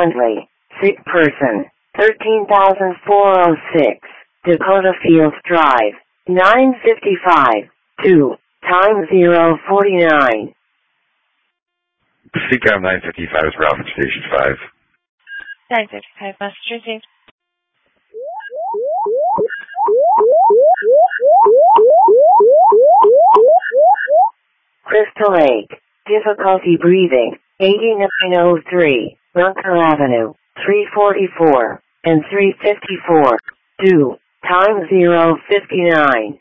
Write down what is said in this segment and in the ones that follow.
Hundley, sick person, 13,406, Dakota Fields Drive, 955, 2, time 049. CCOM 955 is Ralph from Station 5. 955, message received. Crystal Lake, difficulty breathing, 8903, Bunker Avenue, 344, and 354, 2, time 059.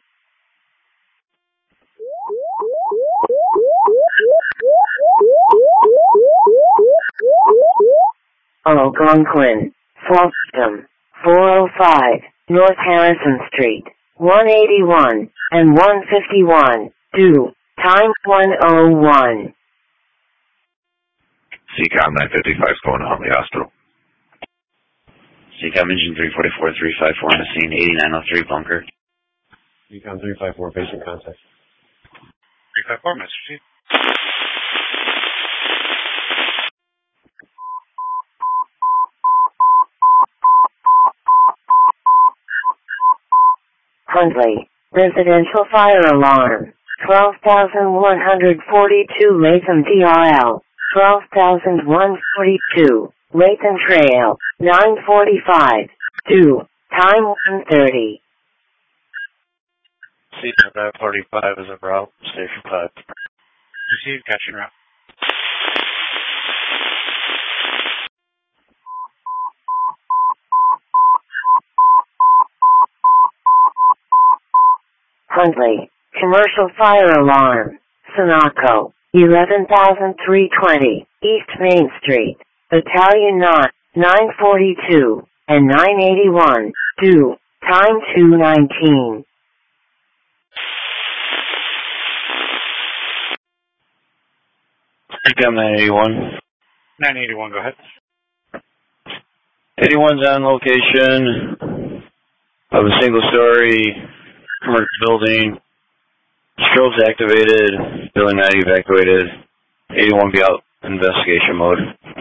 Algonquin, Swampscott, 405, North Harrison Street, 181, and 151, 2, time 101. CCOM 955 is going to Huntley Hospital. CCOM engine 344, 354 on the scene, 8903 bunker. CCOM 354, patient contact. 354, Mr. Chief. Hundley, residential fire alarm, 12,142 Latham DRL, 12,142, Latham Trail, 945, 2, time 1:30. CCOM 945 is a route, Station 5. Received, catching route. Hundley, commercial fire alarm, Sunoco, 11,320, East Main Street, Battalion Knot, 942, and 981, 2, time 2:19. CCOM 981. 981, go ahead. 81's on location of a single-story commercial building. Strobes activated. Building not evacuated. 81 be out in investigation mode.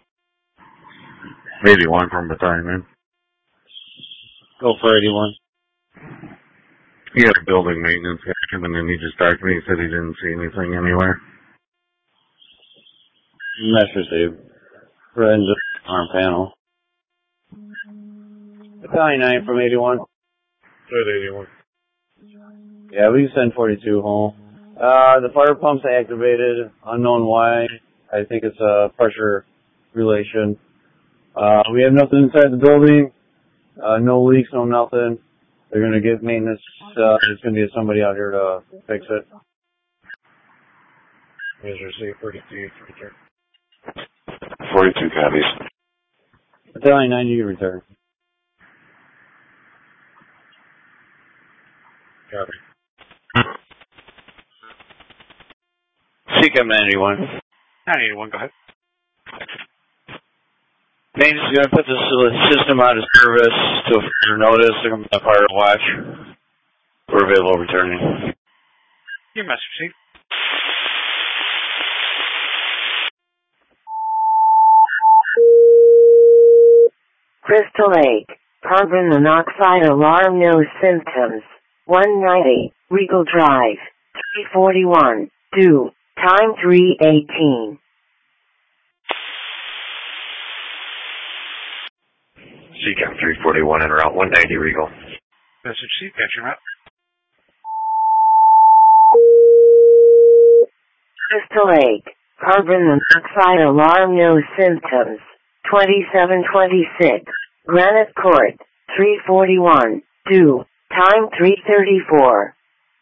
81 from Battalion, man. Go for 81. He had a building maintenance guy come in and he just talked to me. He said he didn't see anything anywhere. Message received. Forensic arm panel. Battalion 9 from 81. Good 81. Yeah, we can send 42 home. The fire pump's activated. Unknown why. I think it's a pressure relation. We have nothing inside the building. No leaks, no nothing. They're going to get maintenance. There's going to be somebody out here to fix it. Is received 42 return. 42 copies. Battalion 9, you can return. Copy. CCOM 91. 981, go ahead. Maintenance is going to put this system out of service to a further notice. They're going to fire watch. We're available returning. Your message, Chief. Crystal Lake, carbon monoxide alarm, no symptoms, 190, Regal Drive, 341, 2, time 3:18. CCOM 341 and Route 190 Regal. Message, Chief, catching route. Crystal Lake, carbon monoxide alarm, no symptoms, 2726, Granite Court, 341, 2, time 3:34.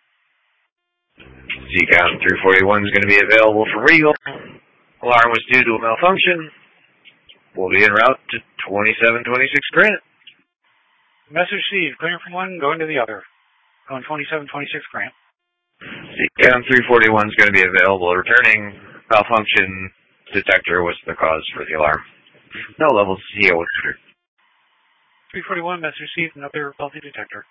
CCOM 341 is going to be available for Regal. Alarm was due to a malfunction. We'll be en route to 2726 Granite. Message received. Clearing from one, going to the other. Going 2726 Grant. CCOM 341 is going to be available. Returning malfunction detector was the cause for the alarm. No levels CO was triggered. 341, message received, another faulty detector.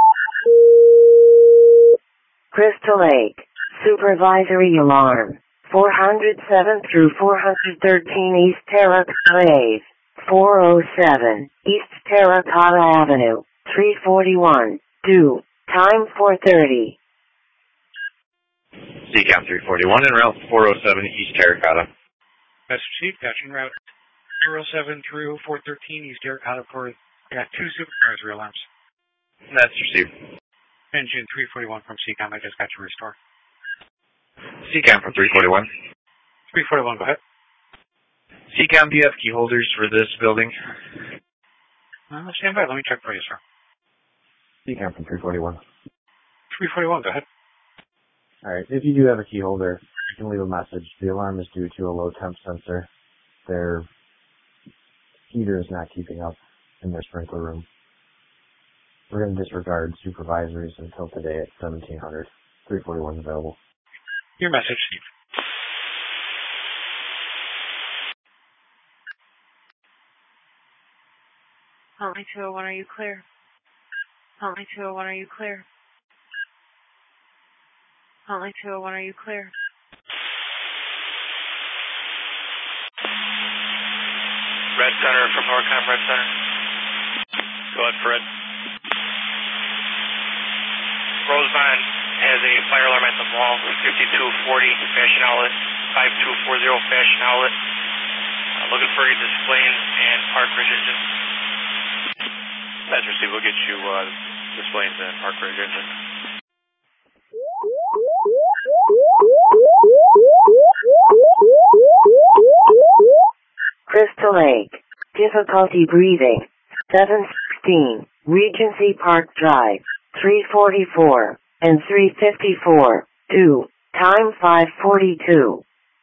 Crystal Lake, supervisory alarm, 407 through 413 East Terracotta Ave, 407 East Terracotta Avenue, 341, due, time 4:30. CCAM 341 en route 407 East Terracotta. Message received. Patching route 407 through 413 East Terracotta for 2 supervisor alarms. That's received. Engine 341 from CCAM. I just got your restore. CCAM from 341. 341, go ahead. CCAM, do you have key holders for this building? Stand by. Let me check for you, sir. CCAM from 341. 341, go ahead. Alright, if you do have a key holder, you can leave a message. The alarm is due to a low temp sensor. Their heater is not keeping up in their sprinkler room. We're going to disregard supervisories until today at 1700. 341 is available. Your message, Steve. Holly 201, are you clear? Holly 201, are you clear? Holly 201, are you clear? Red Center from Norcom, Red Center. Go ahead, Fred. Rosemont has a fire alarm at the mall, 5240 Fashion Outlet, 5240 Fashion Outlet. Looking for your displays and park registration. That's received. We'll get you displays and park registration. Crystal Lake. Difficulty breathing. 716. Regency Park Drive. 344 and 354. Due. Time 5:42.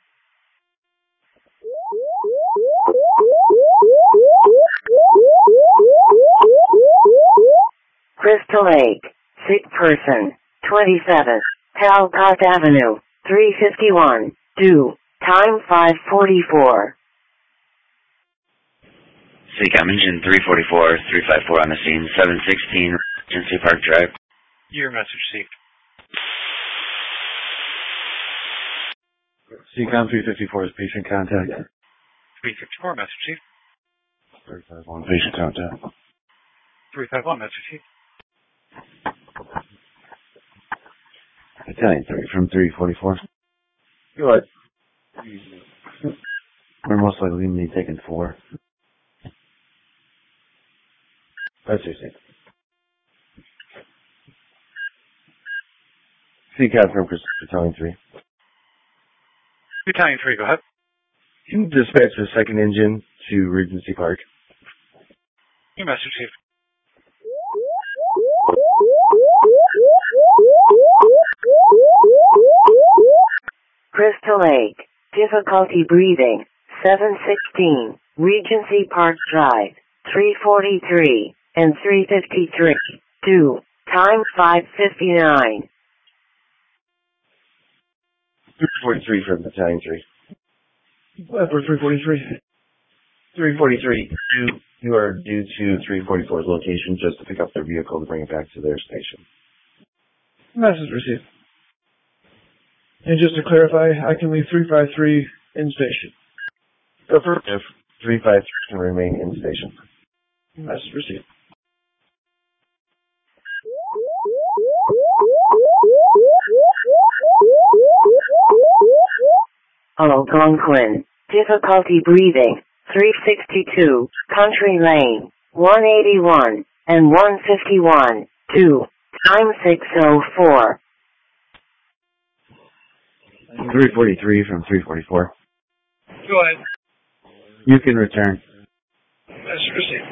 Crystal Lake. Sick person. 27. Talcott Avenue. 351. Due. Time 5:44. CCAM engine 344, 354 on the scene, 716 Regency Park Drive. Your message received. CCOM 354 is patient contact. 354, message received. 351 patient contact. 351, message received. Battalion 3 from 344. Go ahead. We're most likely going to be taking 4. That's your thing. CCAP from Battalion 3. Battalion 3, go ahead. Can you dispatch the second engine to Regency Park? Your message received. Crystal Lake. Difficulty breathing. 716. Regency Park Drive. 343 and 353. Due. Time 5:59. 343 from Battalion 3. For 343. 343. You are due to 344's location just to pick up their vehicle to bring it back to their station. Message received. And just to clarify, I can leave 353 in station. If 353 can remain in station. Message received. Algonquin. Difficulty breathing. 362. Country Lane. 181 and 151. Due. Time 6:04. 343 from 344. Go ahead. You can return. Message received.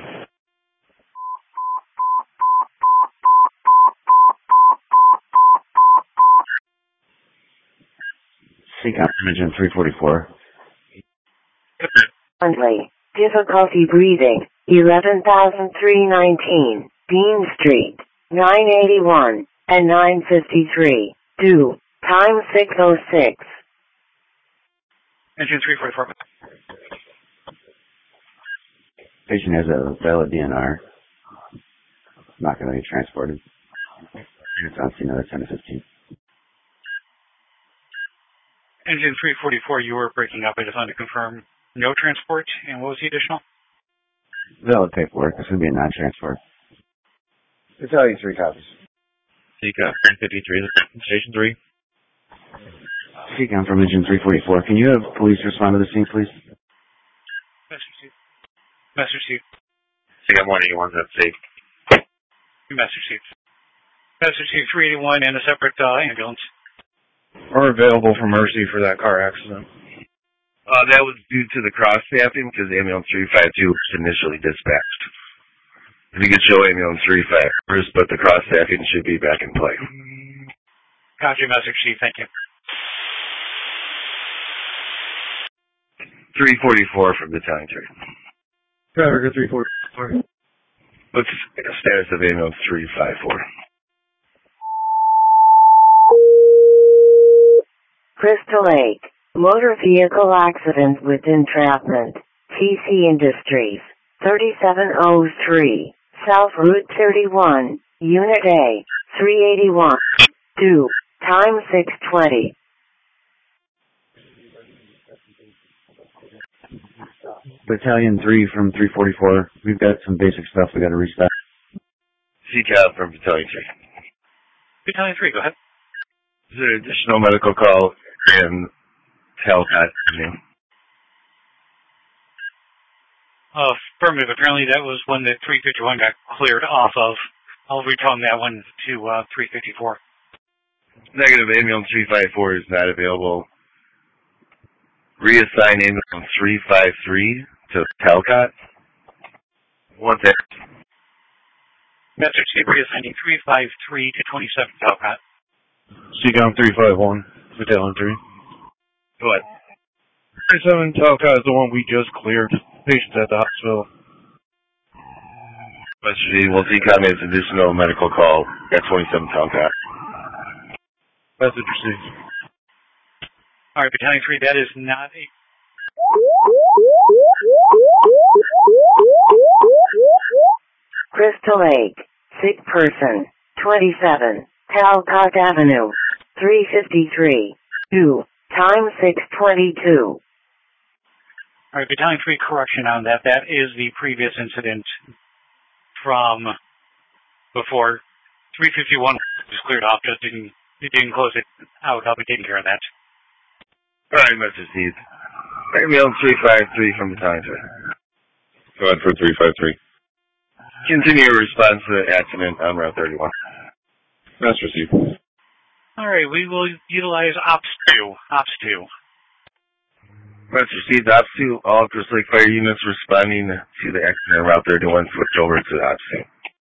CCOM engine 344. Friendly. Difficulty breathing. 11,319. Dean Street. 981 and 953. Due. Time 6:06. Engine 344. Patient has a valid DNR. Not going to be transported. It's on scene another 10 to 15. Engine Engine 344, you were breaking up. I just wanted to confirm no transport. And what was the additional? Valid paperwork. This would be a non-transport. Battalion 3 copies. Seacom 53, Station 3. Seacom from Engine 344. Can you have police respond to the scene, please? Message Chief. Seacom 181, that's safe. Message Chief. Message Chief 381 and a separate ambulance. Are available for Mercy for that car accident. That was due to the cross-staffing because ambulance 352 was initially dispatched. If you could show ambulance 35 first, but the cross-staffing should be back in play. Copy, Message Chief. Thank you. 344 from Battalion 3. Traffic 344. What's the status of ambulance 354? Crystal Lake, motor vehicle accident with entrapment, TC Industries, 3703, South Route 31, Unit A, 381, 2, time 6:20. Battalion 3 from 344. We've got some basic stuff we got to restock. CCAP from Battalion 3. Battalion 3, go ahead. Is there an additional medical call in Talcott Avenue? Affirmative. Apparently that was one that 351 got cleared off of. I'll retone that one to 354. Negative, ambulance 354 is not available. Reassign ambulance 353 to Talcott. Want that? Message Chief reassigning 353 to 27 Talcott. Seacom 351, Battalion 3. Go ahead. 37 Talcott is the one we just cleared. Patient's at the hospital. Message, well, CCOM has additional medical call at 27 Talcott. Message received. All right, Battalion 3, that is not a... Crystal Lake, sick person, 27, Talcott Avenue, 353, 2, time 6:22. All right, Battalion 3, correction on that. That is the previous incident from before. 351 was cleared off, just didn't close it out. I'll be taking care of that. All right, Mr. Steve. Ambulance 353 from Battalion 3. Go ahead for 353. Continue your response to the accident on Route 31. Master Steve. All right, we will utilize Ops 2. Ops 2. Master Steve, Ops 2, all Crystal Lake Fire units responding to the accident on Route 31 switch over to Ops 2.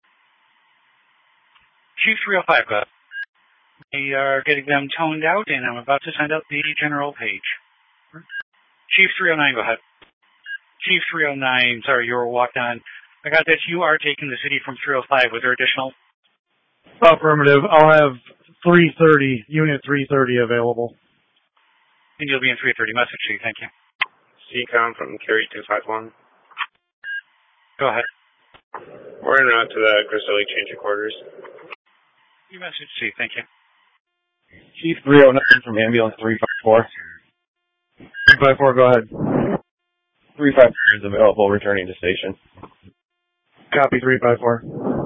Chief 305, go ahead. We are getting them toned out, and I'm about to send out the general page. Chief 309, go ahead. Chief 309, sorry, you were walked on. I got that you are taking the city from 305. Was there additional? Affirmative. I'll have 330, Unit 330 available. And you'll be in 330. Message Chief, thank you. CCOM from Carry 251. Go ahead. We're en route to the Crystal Lake change of quarters. Your message Chief, thank you. Chief 309 from Ambulance 354. 354, go ahead. 354 is available, returning to station. Copy 354.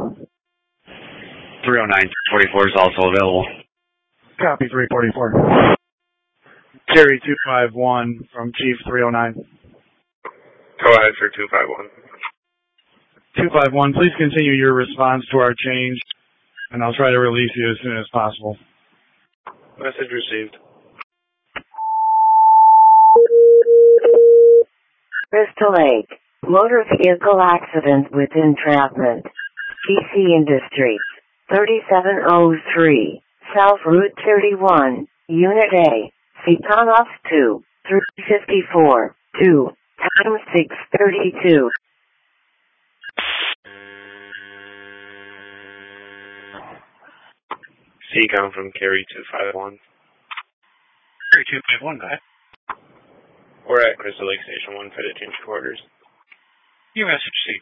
309, 44 is also available. Copy 344. Carry 251 from Chief 309. Go ahead for 251. 251, please continue your response to our change, and I'll try to release you as soon as possible. Message received. Crystal Lake, motor vehicle accident with entrapment, TC Industries, 3703, South Route 31, Unit A, CCOM Ops 2, 354, 2, time 6:32. CCOM from Carry 251. Carry 251, go ahead. We're at Crystal Lake Station 1 for the change of quarters. Your message Chief.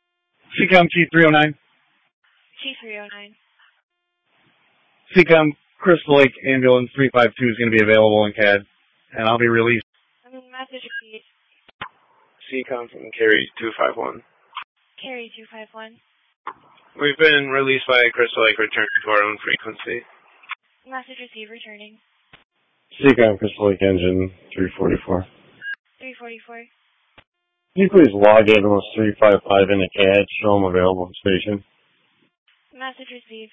CCOM Chief 309. Chief 309. CCOM Crystal Lake Ambulance 352 is going to be available in CAD, and I'll be released. Message received. CCOM from Carrie 251. Carrie 251. We've been released by Crystal Lake, returning to our own frequency. Message received, returning. CCOM Crystal Lake Engine 344. 344. Can you please log ambulance 355 into CAD, show them available in station? Message received.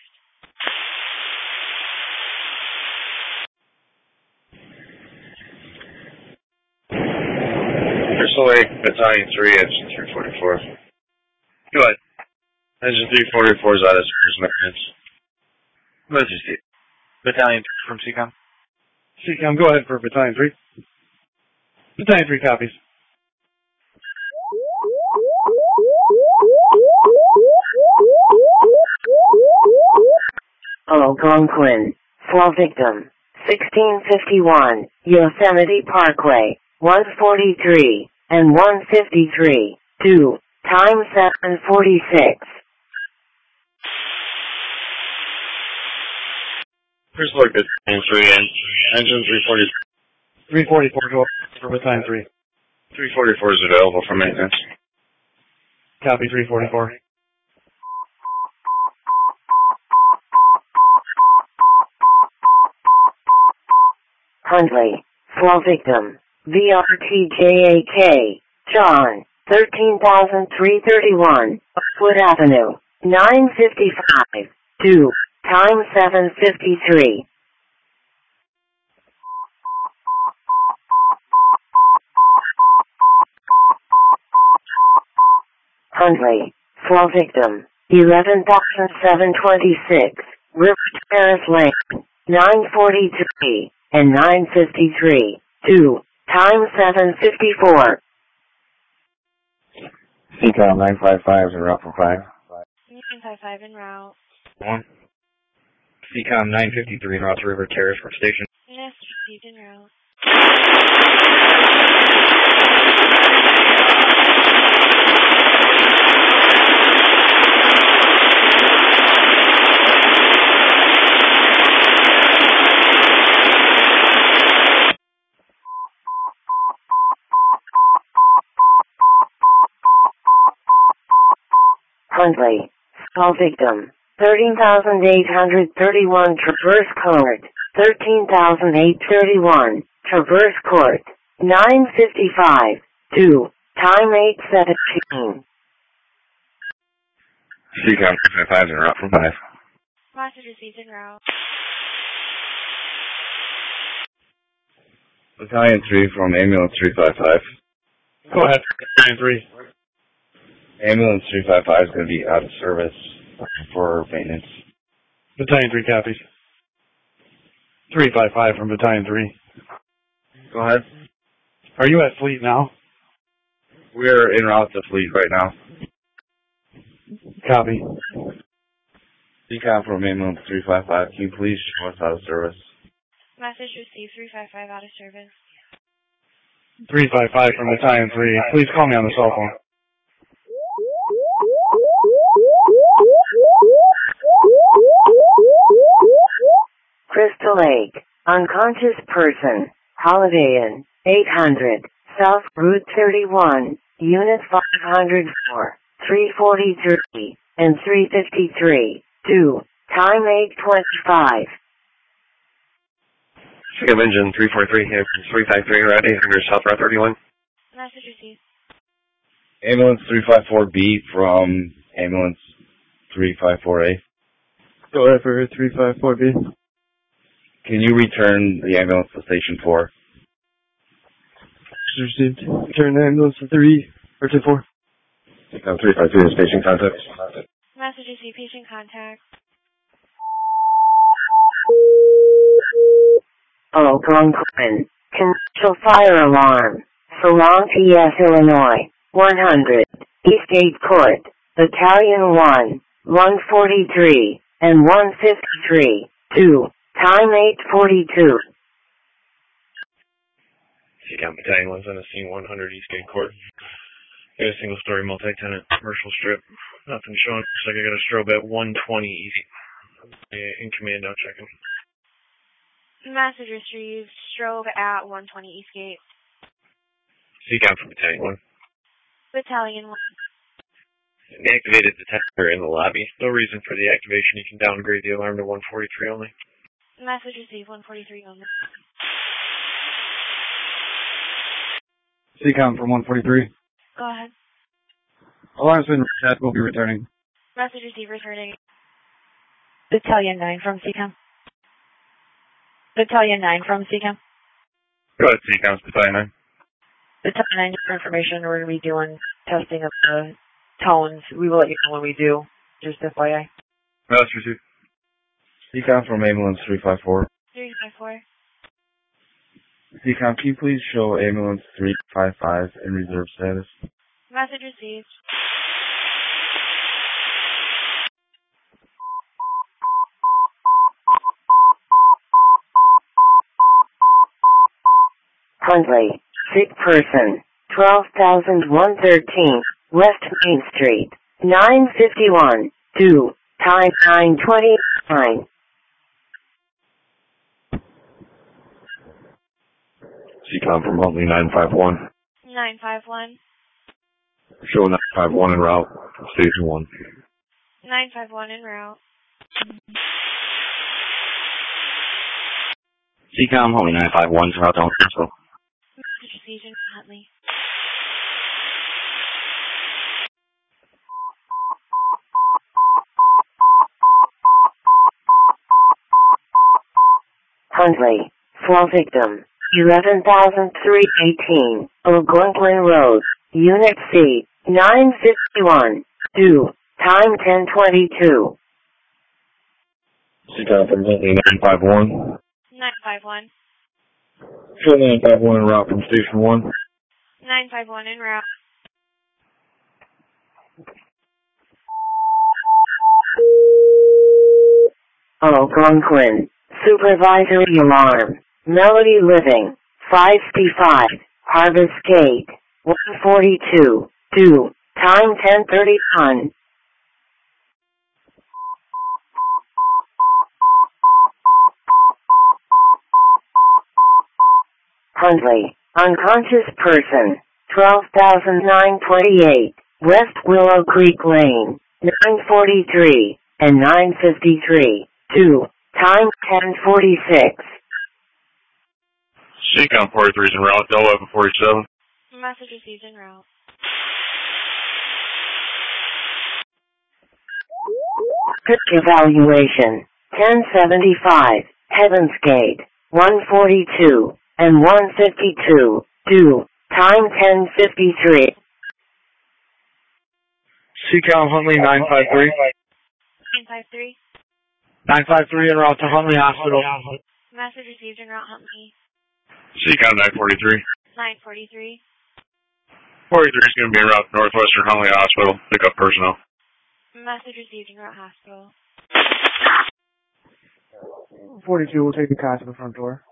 Crystal Lake, Battalion 3, Engine 344. Go ahead. Engine 344 is out of service maintenance. Message received. Battalion from CCOM. CCOM, go ahead for Battalion 3. Battalion 3 copies. Algonquin. Fall victim. 1651. Yosemite Parkway. 143 and 153. 2. Time 7:46. Crystal Lake, Battalion 3, Engine 340. 344, go for Battalion 3. 344 is available for maintenance. Copy 344. Huntley. Fall victim. VRTJAK. John. 13,331. Wood Avenue. 955. 2. Time 7:53. Huntley. Fall victim. 11,726. River Terrace Lane. 943 and 953. 2. Time 7:54. CCOM 955 is en route for 5. 955 en route. 1. CCOM 953 en route to River Terrace from station. Message received en route. Huntley. Fall victim. 13,831 Traverse Court. 13,831 Traverse Court. 955. 2. Time 8:17. CCOM 355 is en route for 5. Message received en route. Battalion 3 from Ambulance 355. Go ahead, Battalion 3. Ambulance 355 is going to be out of service for maintenance. Battalion 3 copies. 355 from Battalion 3. Go ahead. Are you at Fleet now? We're en route to Fleet right now. Copy. CCOM from Ambulance 355, can you please show us out of service? Message received 355 out of service. 355 from Battalion 3. Please call me on the cell phone. Crystal Lake. Unconscious person. Holiday Inn. 800. South Route 31. Unit 504. 343 and 353. 2. Time 8:25. CCOM Engine 343 here from 353 around 800 South Route 31. Message received. Ambulance 354B from Ambulance 354A. Go ahead for 354B. Can you return the ambulance to Station 4? Received. Return the ambulance to 3 or to 4. CCOM 353 to Station Contact. Message received. Patient contact. Algonquin. Commercial fire alarm. Salon, PS, Illinois. 100. Eastgate Court. Battalion 1. 143 and 153. 2. Time 8:42. CCOM Battalion 1's on the scene, 100 Eastgate Court. Got a single-story multi-tenant commercial strip. Nothing showing. Looks like I got a strobe at 120 East. In command, now checking. Message received. Strobe at 120 Eastgate. CCOM from Battalion 1. Battalion 1. Activated detector in the lobby. No reason for the activation. You can downgrade the alarm to 143 only. Message received. 143 only. CCOM from 143. Go ahead. Alarm's been reset. We'll be returning. Message received. Returning. Battalion 9 from CCOM. Battalion 9 from CCOM. Go ahead, CCOM, Battalion 9. Battalion 9, just for information, we're going to be doing testing of the tones. We will let you know when we do. Just FYI. That's received. CCOM from ambulance 354. 354. CCOM, can you please show ambulance 355 in reserve status? Message received. Huntley, sick person, 12,113, West Main Street, 951, 2, time 9:29. CCOM from Huntley 951. 951. Show 951 en route from Station 1. 951 en route. CCOM, Huntley 951, route to hospital. Message received in Huntley. Huntley, fall victim, 11,318, Algonquin Road, Unit C, 951, 2, time 10:22. CCOM from Huntley 951. 951. Show 951 en route from Station 1. 951 en route. Algonquin, supervisory alarm, Melody Living, 555, Harvest Gate, 142, 2, time 10:31. Huntley, unconscious person, 12,928, West Willow Creek Lane, 943, and 953, 2, time 10:46. CCOM 43 is en route, 1147. Message received en route. Quick evaluation, 1075, Heaven's Gate, 142, and 152, 2, time 10:53. CCOM Huntley 953. 953. 953 en route to Huntley Hospital. Message received en route Huntley. CCOM 943. 943. 43 is going to be en route to Northwestern Huntley Hospital. Pick up personnel. Message received en route hospital. 42 will take the car to the front door.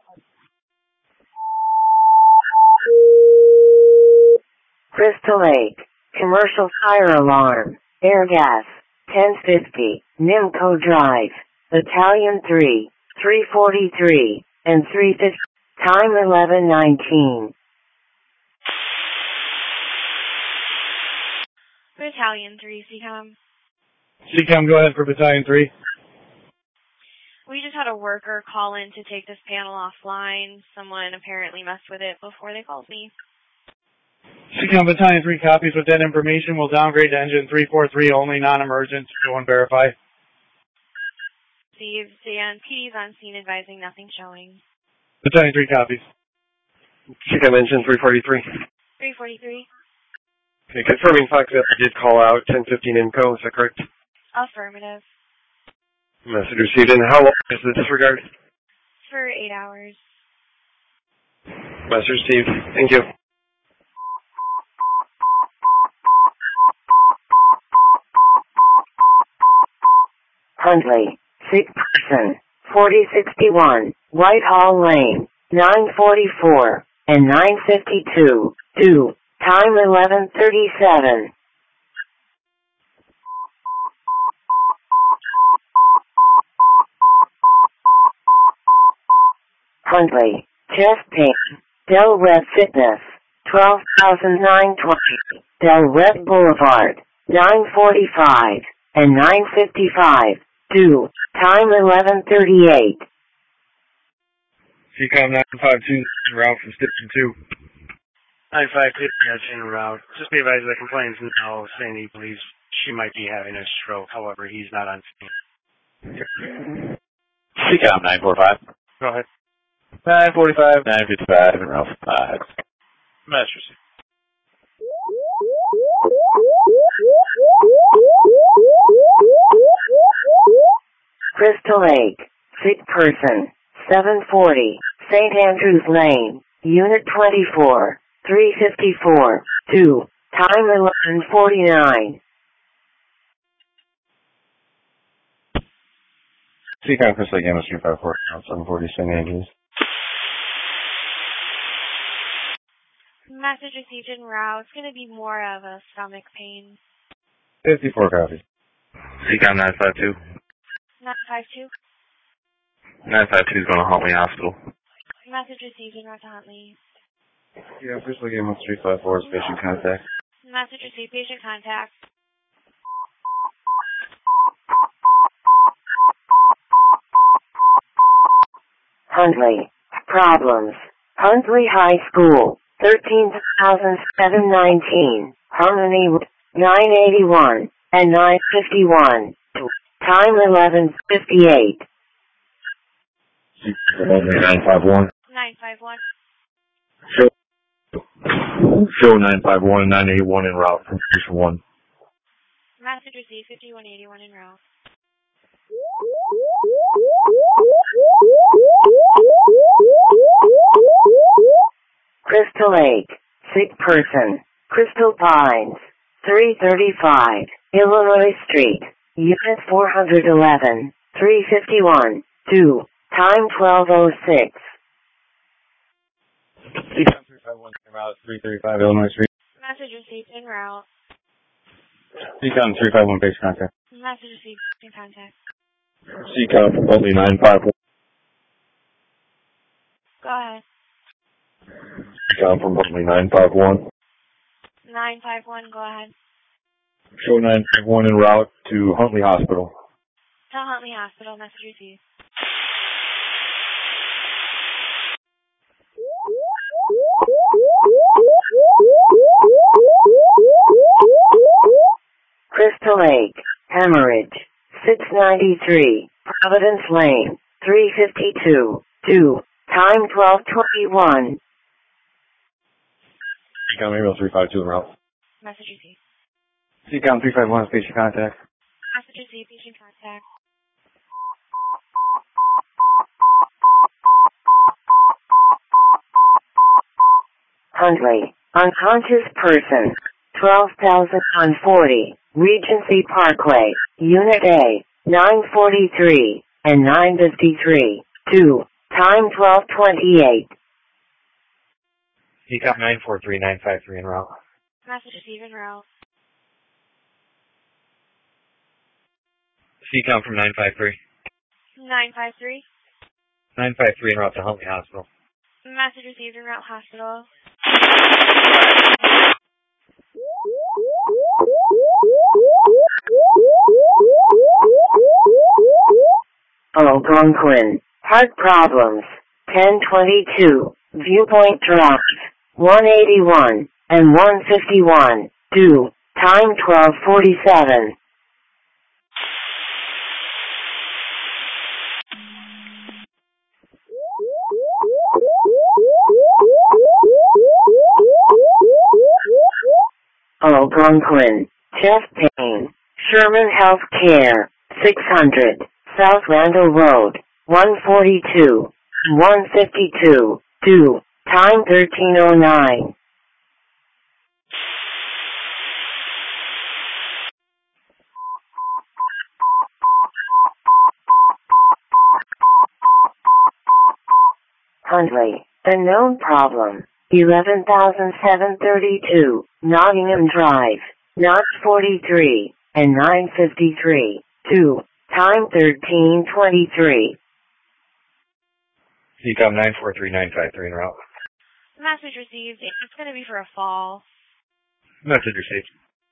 Crystal Lake, commercial fire alarm, air gas, 1050, Nimco Drive, Battalion 3, 343, and 350, time 11:19. Battalion 3, CCOM. CCOM, go ahead for Battalion 3. We just had a worker call in to take this panel offline. Someone apparently messed with it before they called me. CCOM Battalion 3 copies with that information. Will downgrade to engine 343, only non-emergent. Go and verify. Received, and PD's on scene advising nothing showing. Battalion 3 copies. CCOM engine 343. 343. Okay, confirming Foxtrot did call out 1015 IMCO, is that correct? Affirmative. Message received. And how long is the disregard? For 8 hours. Message received. Thank you. Huntley, sick person, 4061, Whitehall Lane, 944, and 952, 2, time 11:37. Huntley, chest pain, Del Red Fitness, 12,920, Del Red Boulevard, 945 and 955, 2, time 11:38. CCOM 952, route from Station 2. 952, en route. Just be advised that complaints now saying he believes she might be having a stroke. However, he's not on scene. CCOM 945. Go ahead. 945, 955, and route 5. Message received. Crystal Lake, sick person, 740, St. Andrews Lane, Unit 24, 354, 2, time 11:49. CCOM Crystal Lake, MS 354, route 740, St. Andrews. Message received en route. It's going to be more of a stomach pain. 54 copy. CCOM 952. 952. 952 is going to Huntley Hospital. Message received en route to Huntley. Yeah, Crystal Lake, MS 354 is patient contact. Message received. Patient contact. Huntley, problems. Huntley High School, 13,719, Harmony, 981 and 951, time 11:58. 951. 951. Show 951 and 981 en route from Station 1. Message received. 5181 en route. Crystal Lake, sick person, Crystal Pines, 335, Illinois Street, Unit 411, 351, 2, time 12:06. CCOM 351, route 335, Illinois Street. Message received en route. CCOM 351, base contact. Message received in contact. CCOM from Huntley 951. Go ahead. CCOM from Huntley 951. 951, go ahead. Show 951 en route to Huntley Hospital. Tell Huntley Hospital, message received. Crystal Lake, hemorrhage, 693, Providence Lane, 352, 2, time 12:21. CCOM Email 352 en route. Message received. CCOM 351 is patient contact. Message received, patient contact. Huntley, unconscious person, 12,040, Regency Parkway, Unit A, 943 and 953, 2, time 12:28. CCOM 943-953 en route. Message received en route. CCOM from 953. 953. 953 en route to Huntley Hospital. Message received en route hospital. Algonquin, heart problems, 1022, Viewpoint Drive, 181 and 151, 2, time 12:47. Algonquin, chest pain, Sherman Health Care, 600, South Randall Road, 142, 152, 2, time 13:09. Huntley, unknown problem, 11,732, Nottingham Drive, Knox 43, and 953, 2, time 13:23. CCOM 943953 en route. Message received. It's going to be for a fall. Message received.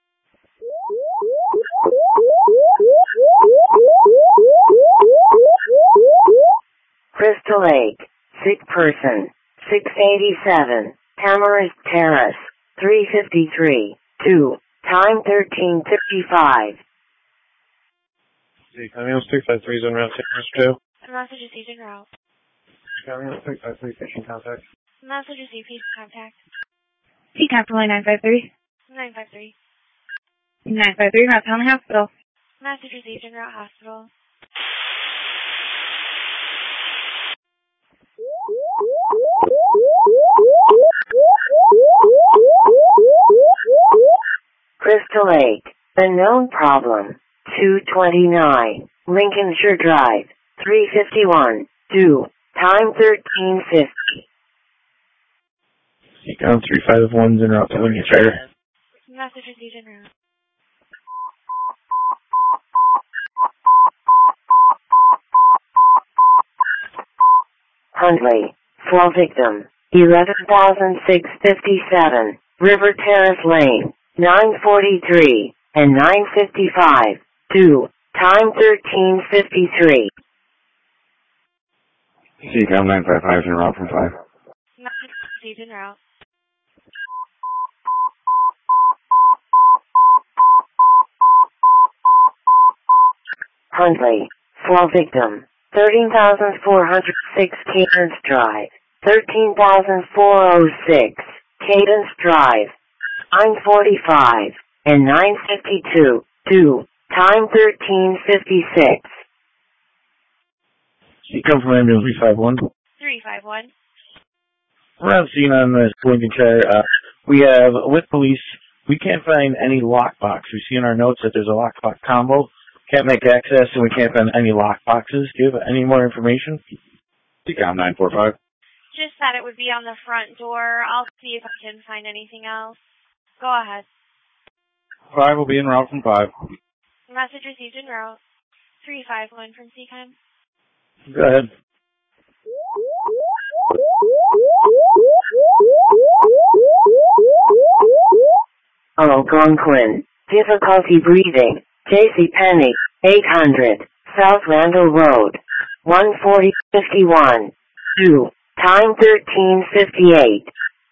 Crystal Lake, sick person, 687, Tamarisk Terrace, 353, 2, time 13:55. Ambulance 353 is en route, Tamarisk 2. Message received en route. Ambulance 353, patient contact. Message received, patient contact. CCOM 953. 953. 953, route to Henley Hospital. Message received en route hospital. Crystal Lake, unknown problem, 229, Lincolnshire Drive, 351, 2, time 13:50. CCOM 351 is en route to Lincolnshire. Message received en route. Huntley, fall victim, 11,657, River Terrace Lane, 943, and 955, 2, time 13:53. CCOM 955 is en route from 5. Message received en route. Huntley, fall victim, 13,406 Cadence Drive, 13,406 Cadence Drive, 945, and 952, 2, time 13:56. CCOM from ambulance 351. 351. Around scene on the Lincolnshire, we have, with police, we can't find any lockbox. We see in our notes that there's a lockbox combo. Can't make access, and we can't find any lockboxes. Do you have any more information? CCOM 945. Just that it would be on the front door. I'll see if I can find anything else. Go ahead. 5 will be en route from 5. Message received en route. 351 from CCOM. Go ahead. Algonquin, difficulty breathing, JCPenney, 800, South Randall Road, 14051, 2, time 13:58.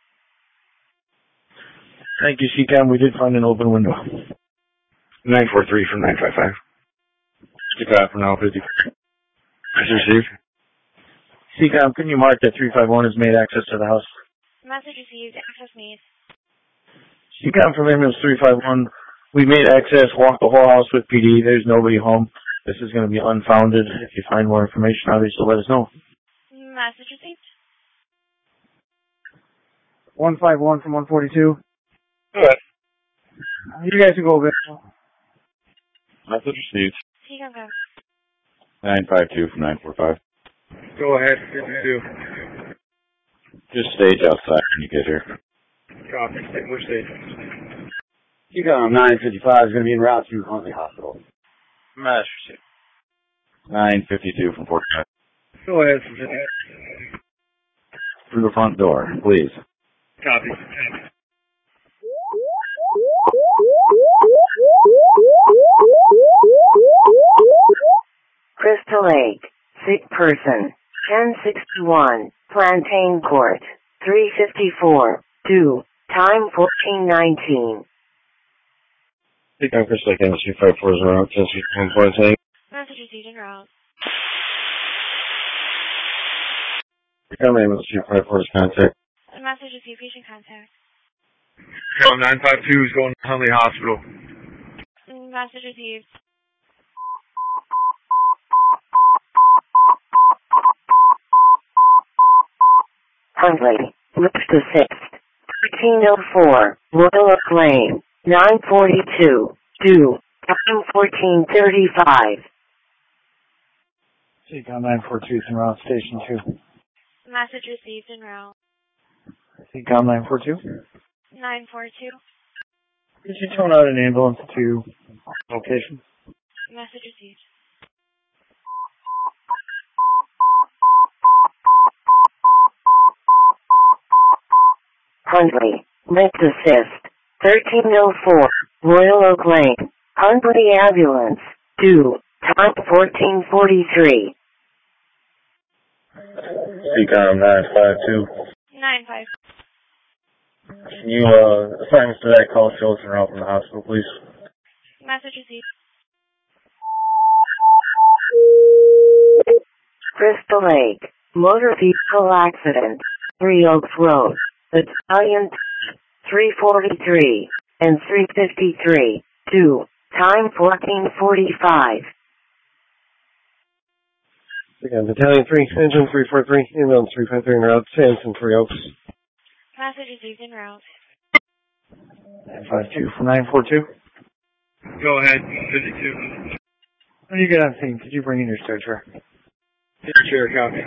Thank you, CCOM. We did find an open window. 943 from 955. CCOM from now 50. Message received. CCOM, can you mark that 351 has made access to the house? Message received. Access made. CCOM from ambulance 351. We made access, walked the whole house with PD. There's nobody home. This is going to be unfounded. If you find more information, obviously let us know. Message received. 151 from 142. Go ahead. You guys can go over. Message received. CCOM go. 952 from 945. Go ahead, 52. Just stage outside when you get here. Copy. Which stage? CCOM 955 is going to be en route to Huntley Hospital. Message received. 952 from 45. Go ahead. Through the front door, please. Copy. Crystal Lake, sick person, 1061, Plantain Court, 354, 2, time 14:19. CCOM Crystal Lake, MS 354 is en route. Tennessee 1.8. Message received en route. CCOM MS 354 is contact. Message received. Patient contact. CCOM 952 is going to Huntley Hospital. Message received. Huntley, Lister 6th, 1304, Royal Oak Lane, 942, 2, time 14:35. CCOM 942 is en route, station 2. Message received en route. CCOM 942. 942. Could you tone out an ambulance to location? Message received. Huntley, lift assist. 1304, Royal Oak Lane, Huntley Ambulance, 2, time 14:43. CCOM 952. 9-5. Can you assign us to that call, show us around from the hospital, please? Message received. Crystal Lake, motor vehicle accident, 3 Oaks Road, Battalion 343 and 353, 2, time 14:45. Again, Battalion 3, Engine 343, ambulance 353 en route, Sanson 3 Oaks. Message received en route. 52 from 942. Go ahead, 52. When you get on scene, could you bring in your stretcher? Stretcher, copy.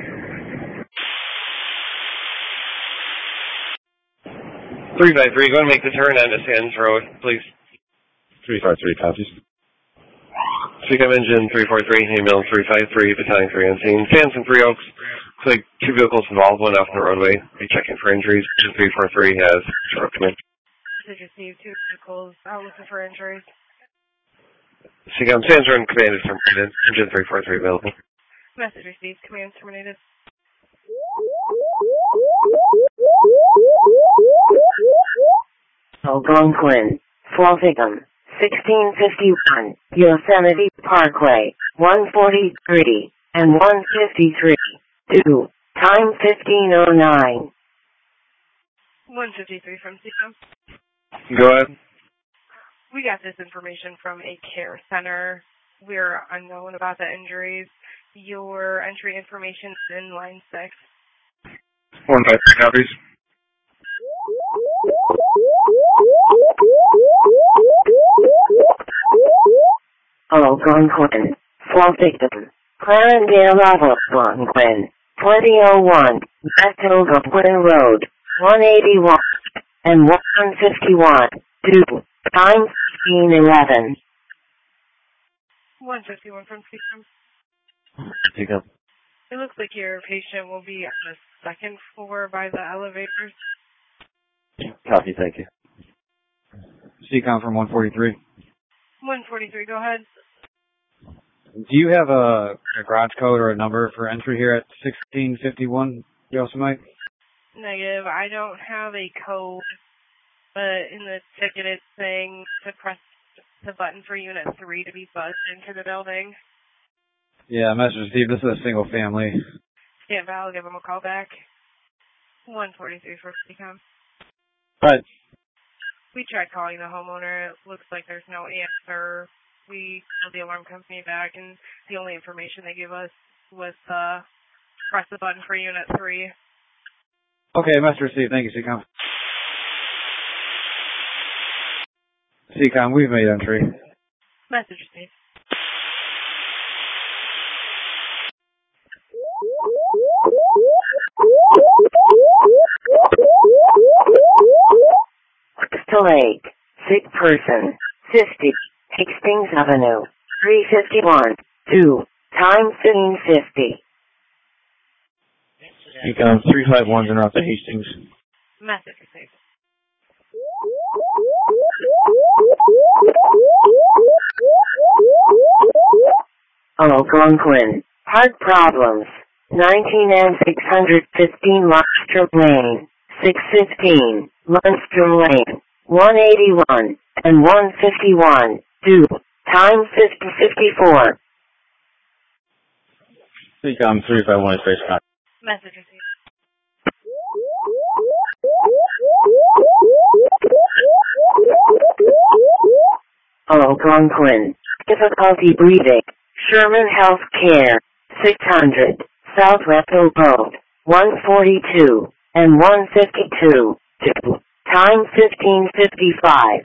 353, go and make the turn onto Sands Road, please. 353 copies. CCOM Engine 343, ambulance 353, Battalion 3 on scene. Sanson 3 Oaks. Looks like 2 vehicles involved, one off the roadway. Be checking for injuries. Engine 343 has short command. Message received. 2 vehicles out looking for injuries. CCOM Sands Road command is terminated. Engine 343 available. Message received. Command terminated. Algonquin, Waltham, 1651, Yosemite Parkway, 143 and 153, 2, time 15:09. 153 from CCOM. Go ahead. We got this information from a care center. We're unknown about the injuries. Your entry information is in line 6. 153 copies. Algonquin, Waltham, Clarendale Algonquin, 2001, West Algonquin Road, 181 and 151, 2, time 15:11. 151 from CCOM. CCOM. It looks like your patient will be on the 2nd floor by the elevators. Copy, thank you. CCOM from 143. 143, go ahead. Do you have a garage code or a number for entry here at 1651 Yosemite? Negative. I don't have a code, but in the ticket it's saying to press the button for Unit 3 to be buzzed into the building. Yeah, message received. This is a single family. Stand by, I'll give him a call back. 143 for CCOM. Right. We tried calling the homeowner. It looks like there's no answer. We called the alarm company back, and the only information they gave us was press the button for Unit 3. Okay, message received. Thank you, CCOM. CCOM, we've made entry. Message received. Crystal Lake, sick person, 50, Hastings Avenue, 351, 2, time 15:50. CCOM 351's en route to Hastings. Message received. Algonquin, heart problems, 19 and 615 Lundstrom Lane, 615 Lundstrom Lane, 181 and 151, 2, time 50:54. CCOM 351 is face contact. Message received. Algonquin, difficulty breathing, Sherman Health Care, 600, Southwest Road, 142 and 152, 2, time 15:55.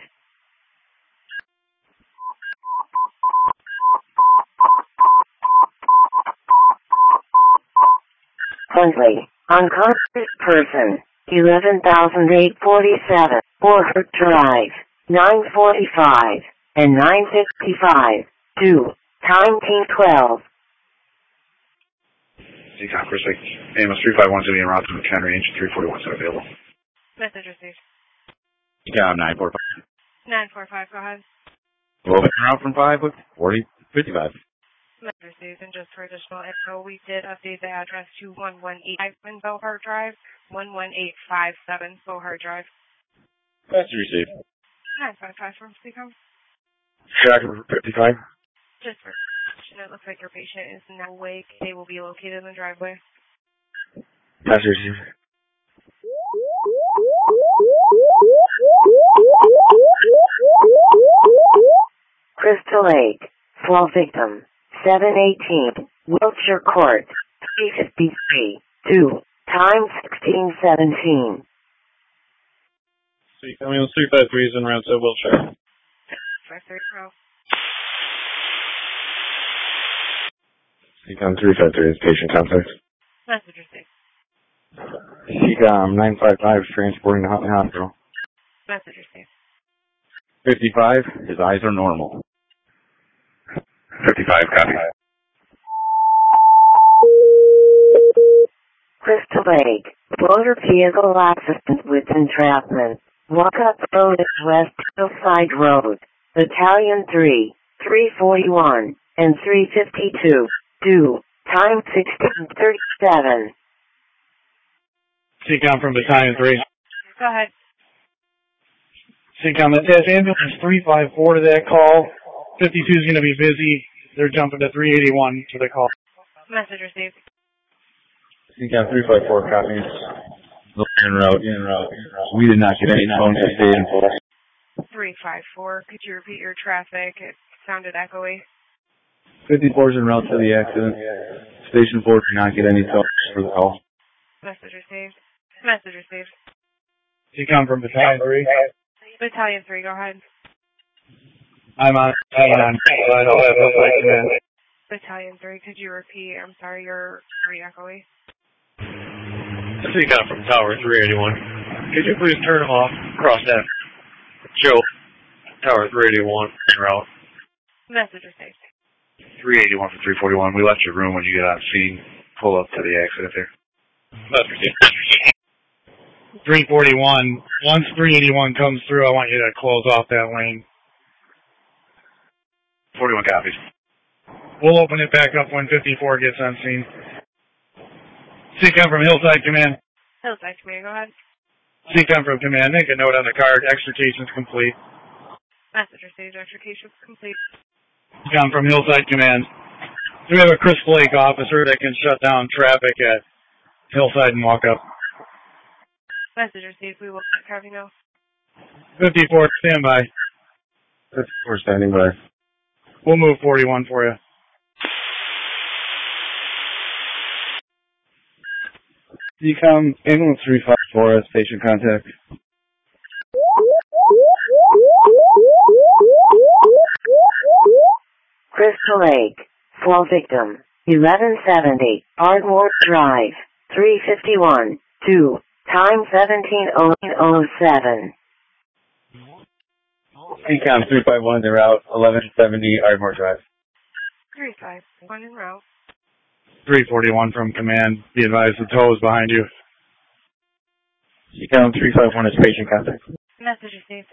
Huntley, unconscious person, 11,847, Warhurt Drive, 945 and 955, 2, time 12. CCOM, Chris, AMS 351 to the en route to McHenry, engine 341 is available. Message received. CCOM 945. 945, go ahead. Open route from 5 with 4055. Message received. And just for additional info, we did update the address to 1185 Bohart Drive, 11857 Bohart Drive. Message received. 955 from CCOM. Tracker 55. Just for information, it looks like your patient is now awake. They will be located in the driveway. Message received. Crystal Lake, fall victim, 718, Wiltshire Court, 353, 2, time 1617. CCOM 353 is en route to Wiltshire. 53 Pro. CCOM 353 is patient contact. Message received. CCOM 955 is transporting to Huntley Hospital. Message received. 55, his eyes are normal. 55, copy. Crystal Lake, motor vehicle accident with entrapment. Walcott Road is West Hillside Road, Battalion 3, 341, and 352, due, time 1637. CCOM from Battalion 3. Go ahead. CCOM, attach ambulance 354 to that call. 52 is going to be busy. They're jumping to 381 for the call. Message received. CCOM 354 copies. En route. We did not get any phone to stay in. 354. Could you repeat your traffic? It sounded echoey. 54 is en route to the accident. Station 4 did not get any calls for the call. Message received. Message received. CCOM from Battalion 3. Battalion 3, go ahead. I'm on. I don't have no flight command. Battalion 3, could you repeat? I'm sorry, you're very echoey. CCOM from Tower 381. Could you please turn them off? Cross that. Joe. Tower 381 en route. Message received. 381 for 341. We left your room when you get on scene. Pull up to the accident there. Message received. 341. Once 381 comes through, I want you to close off that lane. 41 copies. We'll open it back up when 54 gets on scene. CCOM from Hillside Command. Hillside Command, go ahead. CCOM from Command. Make a note on the card. Extrication's complete. Message received. Extrication complete. CCOM from Hillside Command. We have a Crystal Lake officer that can shut down traffic at Hillside and walk up. Message received. We will let Harvey know. 54, stand by. 54 standing by. We'll move 41 for you. CCOM ambulance 354 as patient contact. Crystal Lake, fall victim, 1170, Ardmore Drive, 351, 2, time 17:07. CCOM 351, they're out, 1170 Ardmore Drive. 351 en route. 341 from Command. Be advised the tow is behind you. CCOM 351 is patient contact. Message received.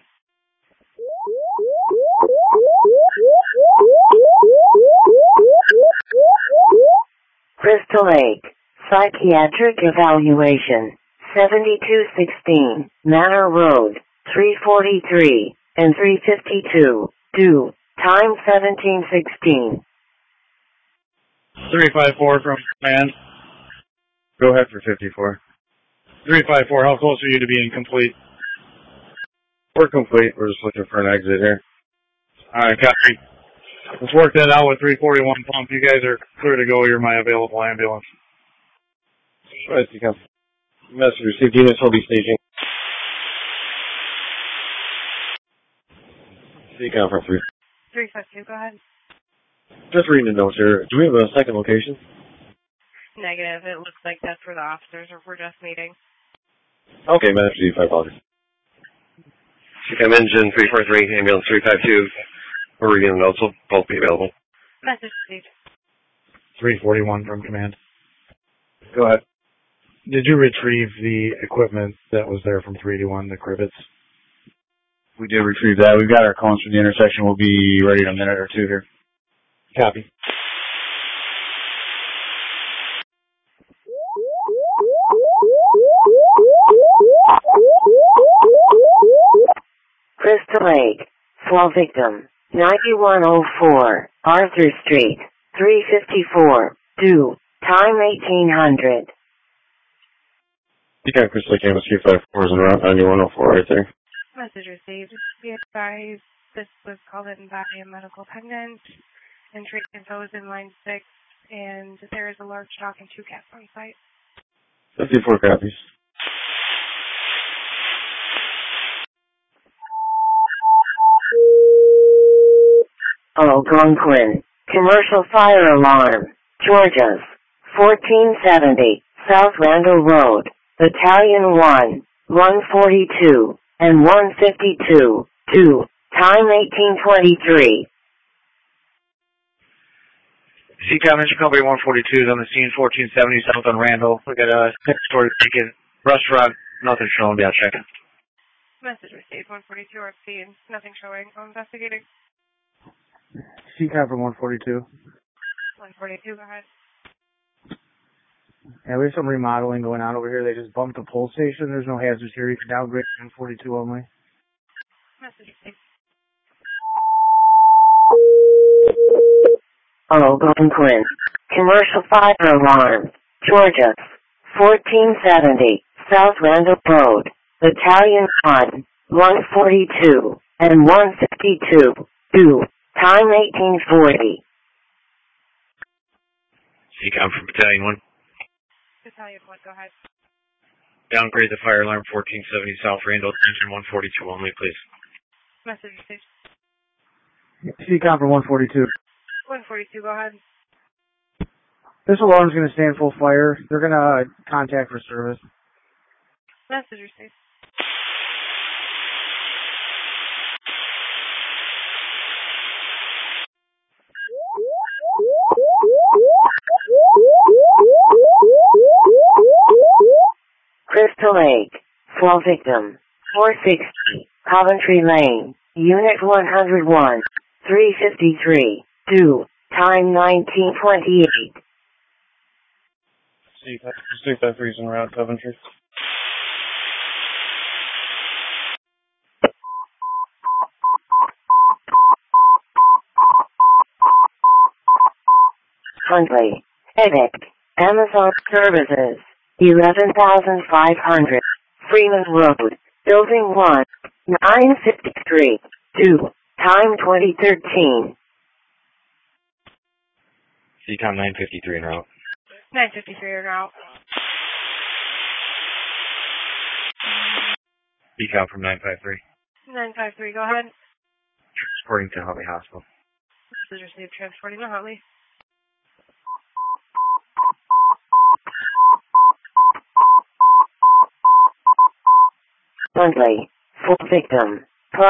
Crystal Lake, psychiatric evaluation, 7216, Manor Road, 343, and 352, due, time 1716. 354 from Command. Go ahead for 54. 354, how close are you to being complete? We're complete. We're just looking for an exit here. Alright, copy. Let's work that out with 341 pump. You guys are clear to go. You're my available ambulance. Right, CCOM. Message received. Units will be staging. CCOM for 3. 352, go ahead. Just reading the notes here. Do we have a second location? Negative. It looks like that's where the officers are. We're just meeting. Okay, message received. I apologize. CCOM engine 343, ambulance 352. We're reading the notes. Will both be available. Message received. 341 from Command. Go ahead. Did you retrieve the equipment that was there from 381, the crivets? We did retrieve that. We've got our cones from the intersection. We'll be ready in a minute or two here. Copy. Crystal Lake, fall victim, 9104, Arthur Street, 354, due, time 1800. You got Crystal Lake Ambulance 354 is en route, 9104 right there. Message received. Be advised, this was called in by a medical attendant. Entry info is in line 6, and there is a large dog and 2 cats on site. 54 copies. Algonquin, commercial fire alarm, Georgia's, 1470, South Randall Road, Battalion 1, 142, and 152, 2, time 1823. CCOM Engine Company 142 is on the scene, 1470 South on Randall. We got a story ticket, restaurant, nothing showing, be out checking. Message received, 142 are seen, nothing showing. I'm investigating. CCOM from 142. 142, go ahead. Yeah, we have some remodeling going on over here. They just bumped the pole station. There's no hazards here. You can downgrade 142 only. Message received. Algonquin, commercial fire alarm, Georgia's, 1470, South Randall Road, Battalion 1, 142, and 152, 2, time 1840. CCOM from Battalion 1. Battalion 1, go ahead. Downgrade the fire alarm 1470 South Randall, engine 142 only, please. Message received. CCOM from 142. 142, go ahead. This alarm's going to stay in full fire. They're going to contact for service. Message received. Crystal Lake, fall victim, 460, Coventry Lane, Unit 101, 353, 2, time 1928. C53 is en route, Coventry. Huntley, Headache, Amazon Services, 11,500, Freeman Road, Building 1, 953, 2, time 2013. CCOM 953 en route. 953 en route. CCOM from 953. 953, go ahead. Transporting to Huntley Hospital. Message received, transporting to Huntley. Huntley, full victim,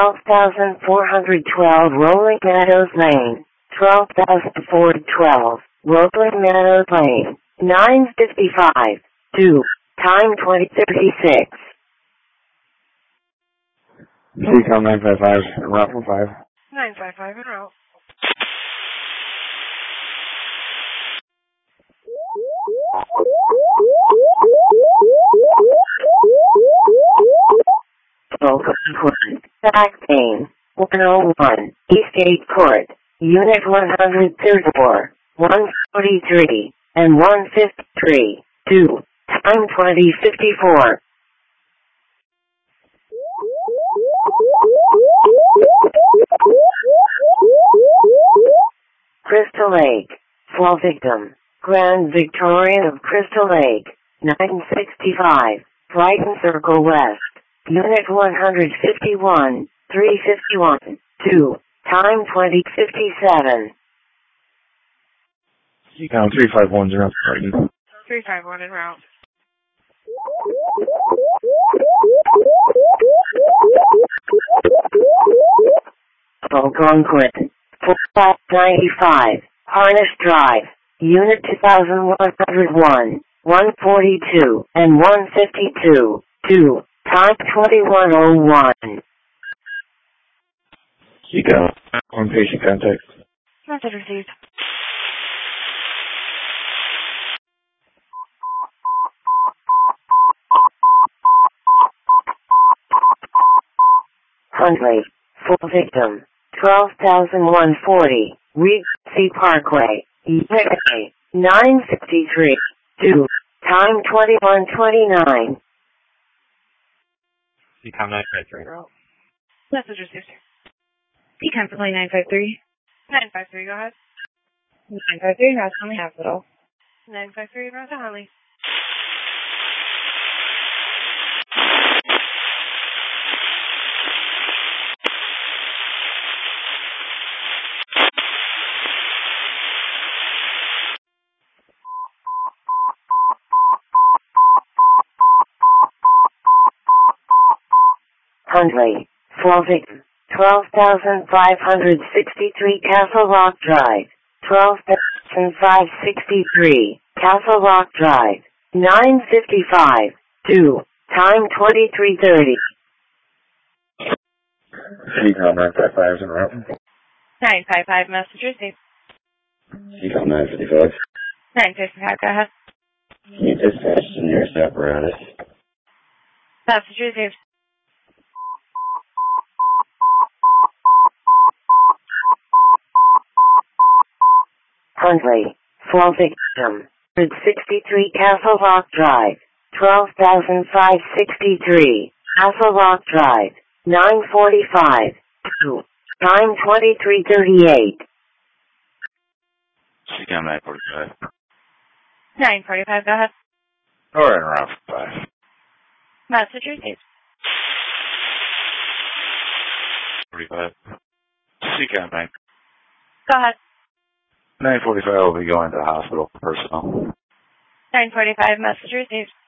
12,412 Rolling Meadows Lane, 12,412 Rolling Meadows Lane, 955, 2, time 2036. CCOM 955, en route from 5. 955 en route. Algonquin, back pain, 101, Eastgate Court, Unit 134, 143, and 153, 2, time 2054. Crystal Lake, fall victim, Grand Victorian of Crystal Lake, 965, Brighton Circle West, Unit 151, 351, 2, time 2057. CCOM 351 is en route, Brighton. 351 en route. Algonquin, 4595, Harness Drive, Unit 2101, 142 and 152. 2. Time 2101. Chico, on patient contact. Message received. Huntley, full victim, 12,140, Regency Parkway, EPA, 963. 2. Time 2129. CCOM 953. Message received. Pecan for 953. 953, go ahead. 953, Ross Hunley Hospital. 953, Rosa Hunley. Huntley, full victim, 12,563 Castle Rock Drive, 12,563 Castle Rock Drive, 955. 2. Time 2330. CCOM 955 is en route. 955, message received. CCOM 955. 955, go ahead. Can you dispatch the nearest apparatus? Message received. Huntley, full victim, 63 Castle Rock Drive, 12,563 Castle Rock Drive, 945. 2. Time 2338. CCOM 945. 945, go ahead. Or en route 5. Message received. 45. CCOM 9. Go ahead. 945 will be going to the hospital for personnel. 945, message received.